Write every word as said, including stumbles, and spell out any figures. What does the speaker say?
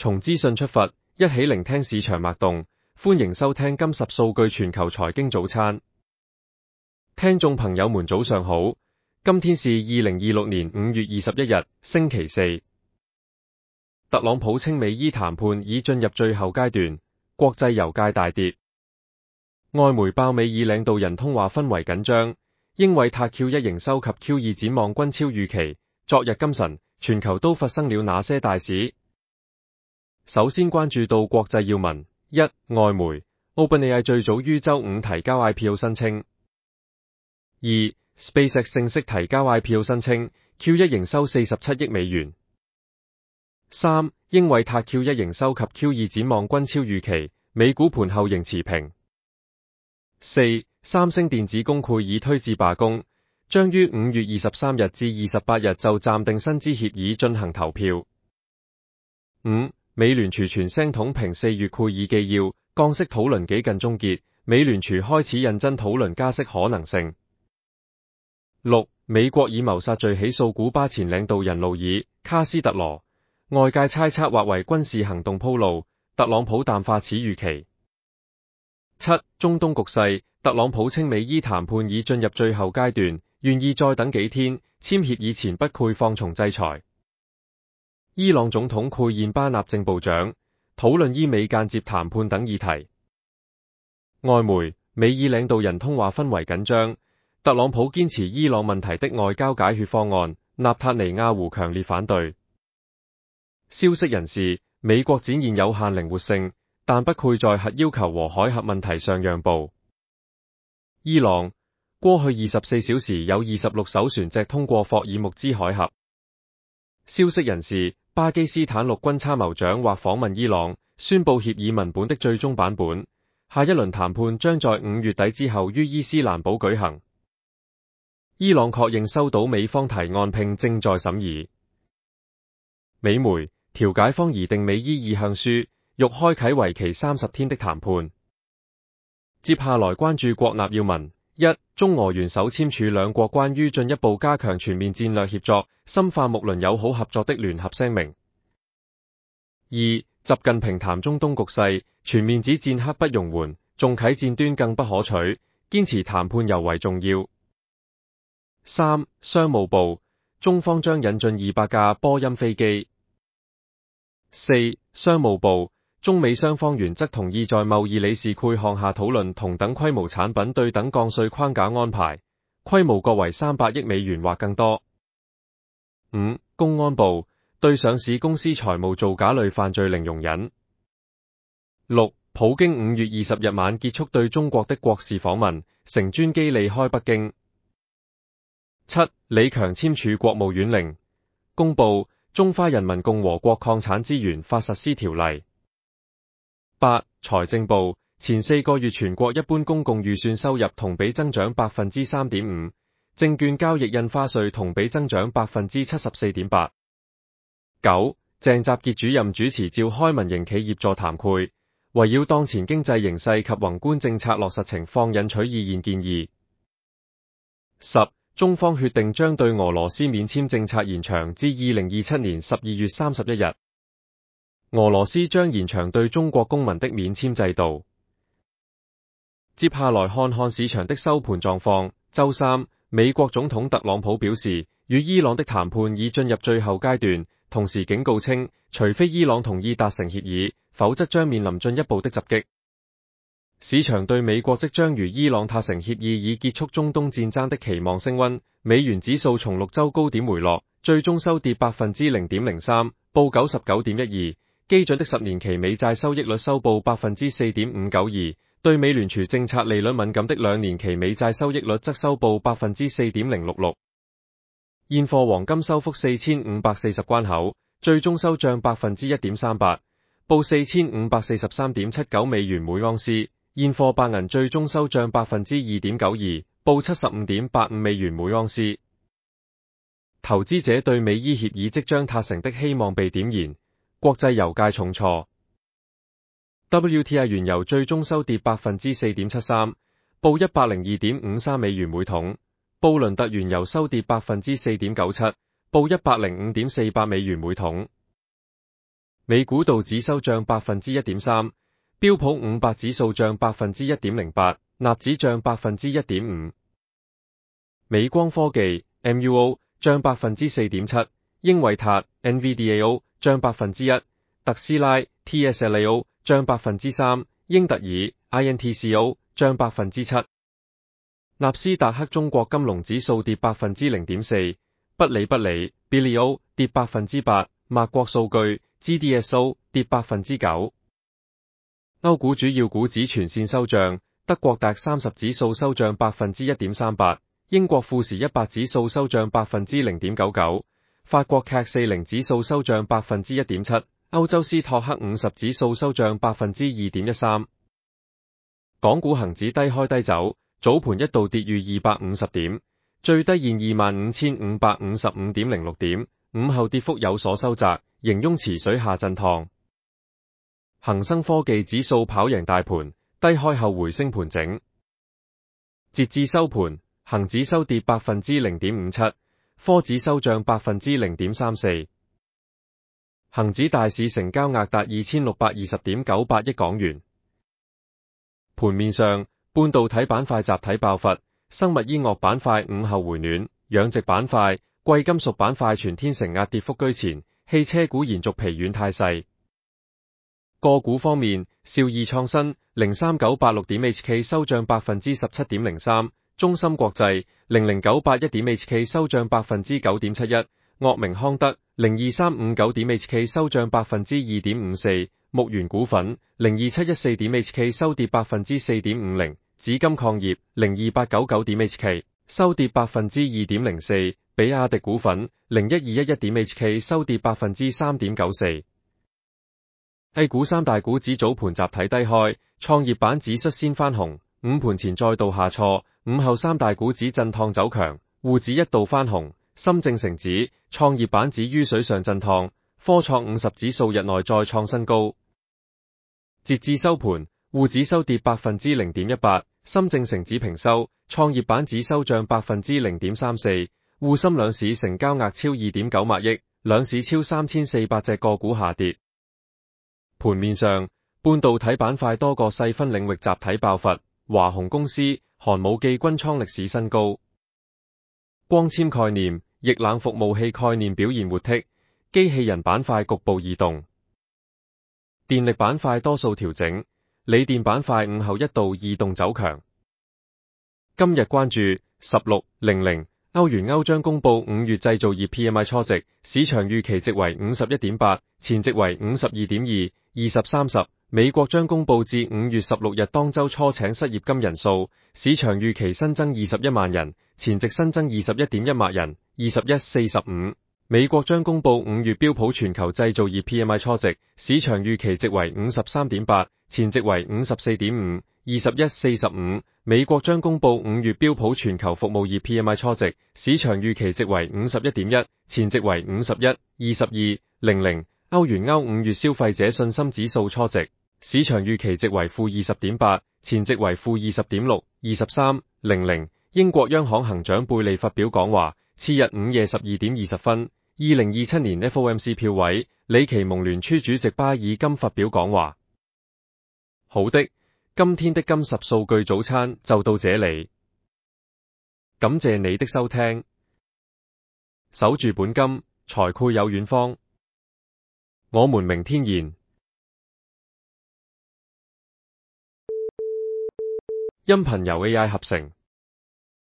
從資訊出發，一起聆聽市場脈動。歡迎收聽今十數據全球財經早餐。聽眾朋友們早上好，今天是二零二六年五月二十一日，星期四。特朗普稱美伊談判已進入最後階段，國際油價大跌。外媒爆美伊領導人通話氛圍緊張，英偉達 Q 一 營收及 Q 二 展望均超預期。昨日今晨，全球都發生了哪些大事？首先關注到國際要聞：一、外媒 OpenAI 最早於周五提交 I P O 申請；二、SpaceX 正式提交 I P O 申請 ，Q 一 營收四十七億美元；三、英偉達 Q 一 營收及 Q 二 展望均超預期，美股盤後仍持平；四、三星電子公告已推至罷工，將於五月二十三日至二十八日就暫定薪資協議進行投票；五、美聯儲傳聲筒評四月會議紀要，降息討論幾近終結，美聯儲開始認真討論加息可能性。六、美國以謀殺罪起訴古巴前領導人路爾卡斯特羅，外界猜測或為軍事行動鋪路，特朗普淡化此預期。七、中東局勢，特朗普稱美伊談判已進入最後階段，願意再等幾天，簽協議前不會放鬆制裁。伊朗總統佩燕巴納正部長討論伊美間接談判等議題。外媒美伊領導人通話氛圍緊張，特朗普堅持伊朗問題的外交解決方案，納塔尼亞胡強烈反對。消息人士，美國展現有限靈活性，但不會在核要求和海峽問題上讓步。伊朗過去二十四小時有二十六艘船隻通過霍爾木茲海峽。消息人士，巴基斯坦陸軍參謀長或訪問伊朗，宣布協議文本的最終版本。下一輪談判將在五月底之後於伊斯蘭堡舉行。伊朗確認收到美方提案並正在審議。美媒調解方擬定美伊意向書，欲開啟為期三十天的談判。接下來關注國內要聞：一、中俄元首簽署兩國關於進一步加強全面戰略協作、深化睦鄰友好合作的聯合聲明。二、習近平談中東局勢，全面指戰刻不容緩，重啟戰端更不可取，堅持談判尤為重要。三、商務部中方將引進二百架波音飛機。四、商務部中美雙方原則同意在貿易理事會項下討論同等規模產品對等降稅框架安排，規模各為三百億美元或更多。五、公安部對上市公司財務造假類犯罪零容忍。六、普京五月二十日晚結束對中國的國事訪問，乘專機離開北京。七、李強簽署國務院令，公布中華人民共和國礦產資源法實施條例。八、財政部前四個月全國一般公共預算收入同比增長百分之三點五，證券交易印花稅同比增長百分之七十四點八。九、鄭澤傑主任主持召開民營企業座談會，圍繞當前經濟形勢及宏觀政策落實情況引取意見建議。十、中方決定將對俄羅斯免簽政策延長至二零二七年十二月三十一日。俄羅斯將延長對中國公民的免簽制度。接下來看看市場的收盤狀況。周三，美國總統特朗普表示，與伊朗的談判已進入最後階段，同時警告稱，除非伊朗同意達成協議，否則將面臨進一步的襲擊。市場對美國即將與伊朗達成協議以結束中東戰爭的期望升溫，美元指數從六周高點回落，最終收跌百分之零點零三，報九十九點一二。基準的十年期美債收益率收報百分之四點五九二，對美聯儲政策利率敏感的兩年期美債收益率則收報百分之四點零六六。現貨黃金收復四千五百四十關口，最終收漲百分之一點三八，報四千五百四十三點七九美元每盎司。現貨白銀最終收漲百分之二點九二，報七十五點八五美元每盎司。投資者對美伊協議即將達成的希望被點燃。國際油價重挫 ，W T I 原油最終收跌百分之四點七三，報一百零二點五三美元每桶；布倫特原油收跌百分之四點九七，報一百零五點四八美元每桶。 美股道指收漲百分之一點三，標普五百指數漲百分之一點零八，納指漲百分之一點五。美光科技 M U O 漲百分之四點七，英偉達 N V D A O 漲百分之一，特斯拉 T S L A O 漲百分之三，英特爾 I N T C O 漲百分之七。納斯達克中國金龍指數跌百分之零點四，不理不理 Billy O 跌百分之八，麥國數據 G D S O 跌百分之九。歐股主要股指全線收漲，德國達三十指數收漲百分之一點三八，英國富時一百指數收漲百分之零點九九，法國 C A C 四十指數收漲百分之一點七，歐洲斯托克五十指數收漲百分之二點一三。港股恒指低開低走，早盤一度跌逾二百五十點，最低現二萬五千五百五十五點零六點，午後跌幅有所收窄，形容池水下震盪。恒生科技指數跑贏大盤，低開後回升盤整。截至收盤，恒指收跌百分之零點五七，科指收漲百分之零點三四。恒指大市成交額達二千六百二十點九八億港元。盤面上，半導體板塊集體爆發，生物醫藥板塊午後回暖，養殖板塊、貴金屬板塊全天承壓跌幅居前，汽車股延續疲軟態勢。個股方面，兆易創新零三九八六點 H K 收漲百分之十七點零三，中芯國際零零九八一點 H K 收漲百分之九點七一，岳明康德零二三五九點 H K 收漲百分之二點五四，牧原股份零二七一四點 H K 收跌百分之四點五零，紫金礦業零二八九九點 H K 收跌百分之二點零四，比亞迪股份零一二一一點 H K 收跌百分之三點九四。A 股三大股指早盤集體低開，創業板指率先翻紅，午盤前再度下挫，午後三大股指震盪走強，滬指一度翻紅，深證成指、創業板指於水上震盪，科創五十指數日內再創新高。截至收盤，滬指收跌百分之零點一八，深證成指平收，創業板指收漲百分之零點三四，滬深兩市成交額超二點九萬億，兩市超三千四百隻個股下跌。盤面上，半導體板塊多個細分領域集體爆發，華虹公司、寒武紀均創歷史新高。光纖概念、液冷服務器概念表現活剔，機器人板塊局部異動。電力板塊多數調整，鋰電板塊午後一度異動走強。今日關注十六零零，歐元歐將公布五月製造業 P M I 初值，市場預期值為五十一點八，前值為五十二點二。二十三十，美國將公布至五月十六日當周初請失業金人數，市場預期新增二十一萬人，前值新增二十一點一萬人。二十一四十五，美國將公布五月標普全球製造業 P M I 初值，市場預期值為五十三點八，前值為五十四點五。二十一四十五，美國將公布五月標普全球服務業 P M I 初值，市場預期值為五十一點一，前值為五十一。二十二零零，歐元歐五月消費者信心指數初值，市場預期值為負二十點八，前值為負二十點六。二十三零零，英國央行行長貝利發表講話，次日午夜十二點二十分，二零二七年 F O M C 票委，里奇蒙聯儲主席巴爾金發表講話。好的，今天的金十數據早餐就到這裏，感謝你的收聽，守住本金，財富有遠方。我們明天見。音頻由 A I 合成。